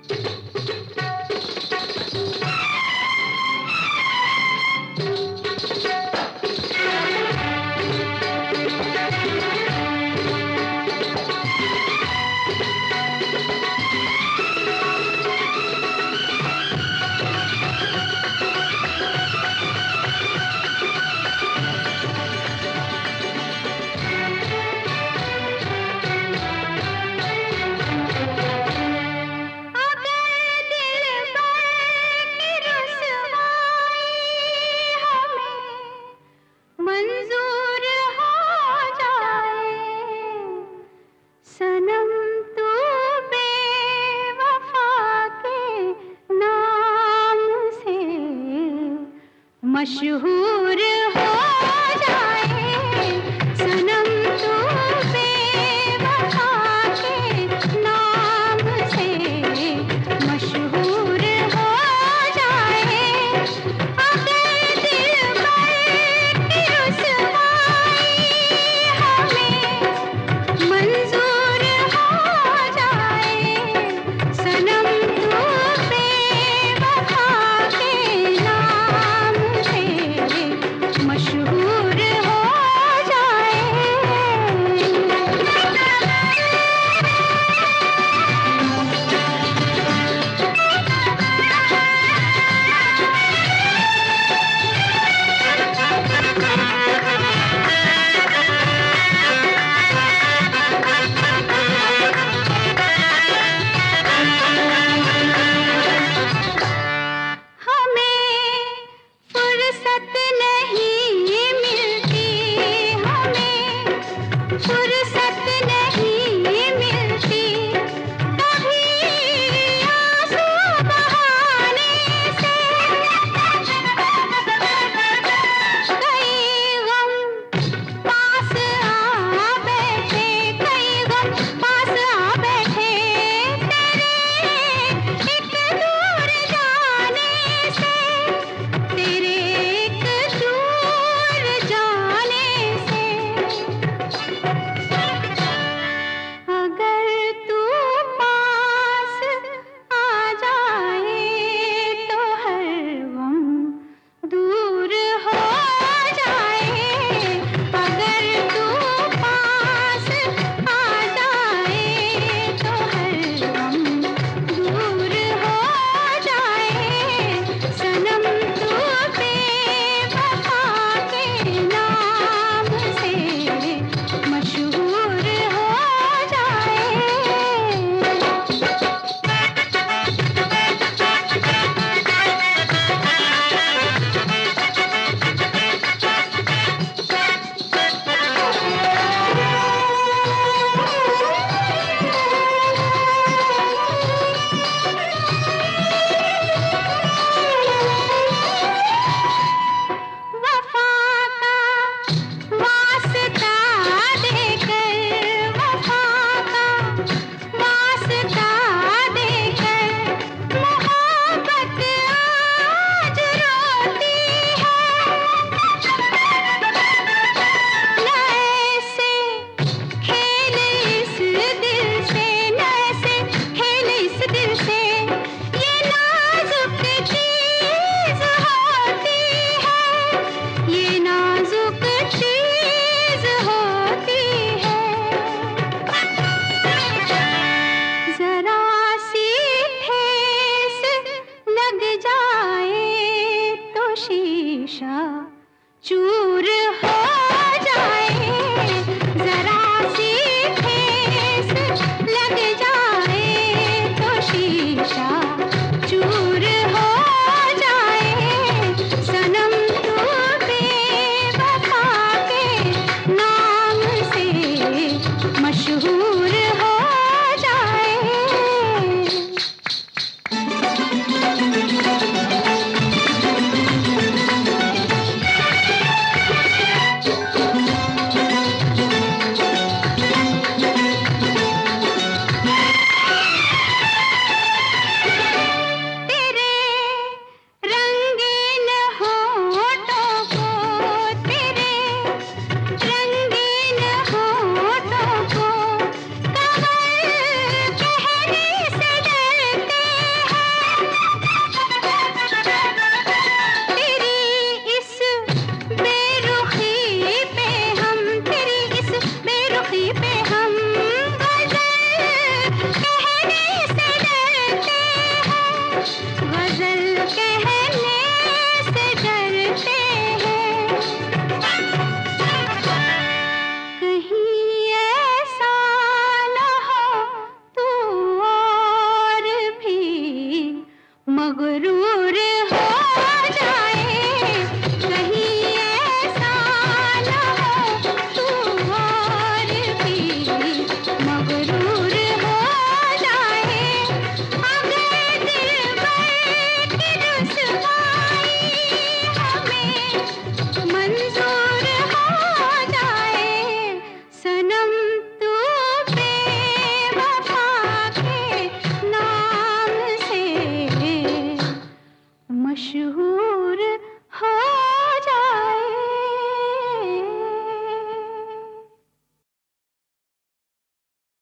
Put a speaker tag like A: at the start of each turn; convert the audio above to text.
A: मशहूर हो जाए सनम तू बेवफा के नाम से, मशहूर हो जाए अगर दिलबर की रुसवाई हमें मंजूर हो जाए, सनम तू बेवफा के नाम से मशहूर हो जाए। हमें फुर्सत नहीं मिलती, हमें फुर्सत नहीं मिलती, कभी आंसू बहाने से कई गम पास आ बैठे, कई गम पास आ बैठे तेरे एक दूर जाने से, तेरे एक दूर जाने से। अगर तू पास आ जाए तो हर गम दूर हो जाए, अगर तू पास आ जाए तो हर गम दूर हो जाए, सनम तू बेवफा के नाम से मशहूर हो जाए। वफा का वास्ता देकर, वफा का वास्ता देकर मोहब्बत आज रोती है, न ऐसे खेल इस दिल से, न ऐसे खेल इस दिल से, ये नाजुक चीज होती है, ये नाजुक चीज होती है। जरा सी ठेस लग जाए तो शीशा चूर हो जाए, जरा सी ठेस लग जाए तो शीशा चूर हो जाए, सनम तू बेवफा के नाम से मशहूर हो जाए। तेरे रंगीन होठों को, तेरे रंगीन होठों को दूर हो